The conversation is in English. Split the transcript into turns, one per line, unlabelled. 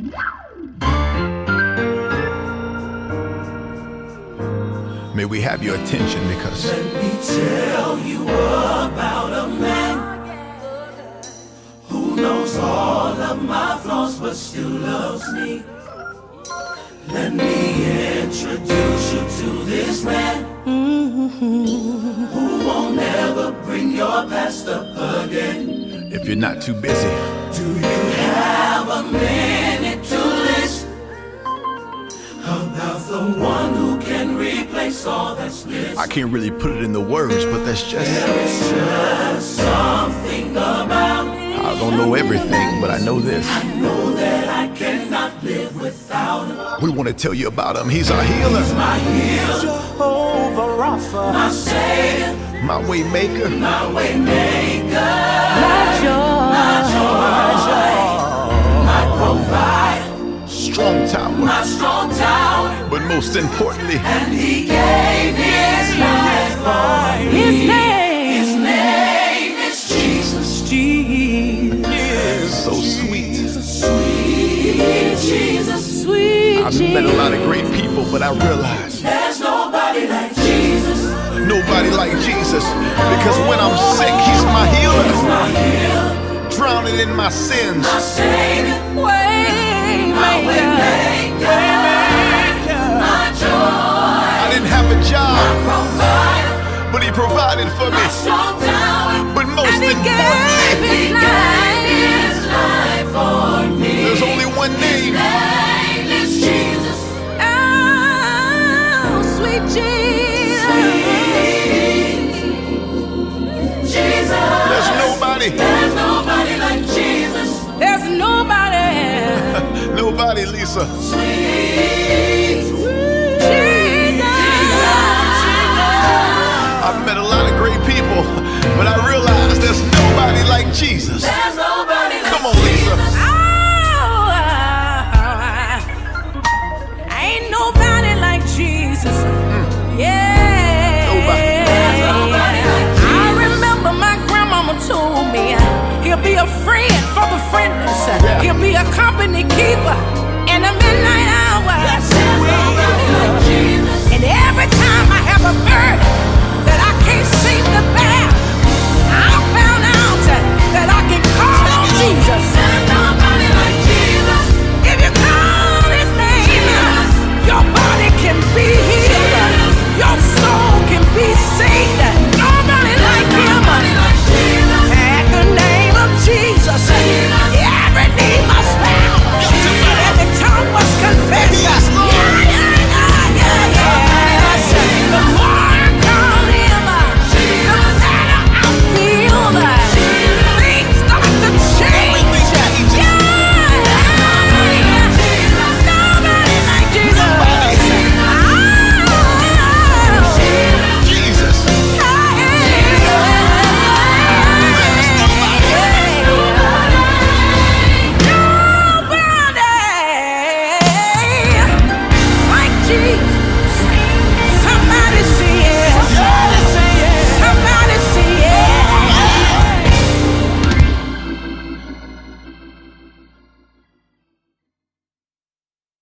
May we have your attention because
let me tell you about a man who knows all of my flaws but still loves me. Let me introduce you to this man who won't ever bring your past up again.
if you're not too busy,
Do you have a minute to listen about the one who can replace all that's missing?
I can't really put it in the words, but that's just,
There is just something about
I don't know everything, but I know this.
I know that I cannot live without him.
We want to tell you about him. He's our healer,
My healer,
Jehovah Rapha,
my savior,
my way maker,
my way maker,
my joy,
my provider,
strong tower,
my strong tower.
but most importantly,
And he gave his life for me.
His
His
name,
name is Jesus.
Jesus,
so sweet.
Sweet Jesus.
sweet
I've met a lot of great people, but I realize
There's nobody like Jesus.
nobody like Jesus. Because when I'm sick, he's my healer.
My healer,
Drowning in my sins,
my savior,
way
my way maker, my joy,
I didn't have a job,
provider,
but he provided for me.
my strong tower.
But most
And he gave
importantly,
his life.
His life for me.
there's only one name.
Name is Jesus.
Oh, sweet Jesus,
Jesus.
There's nobody,
There's nobody like Jesus.
there's nobody.
nobody, Lisa.
Sweet
I've met a lot of great people, but I realize there's nobody like Jesus.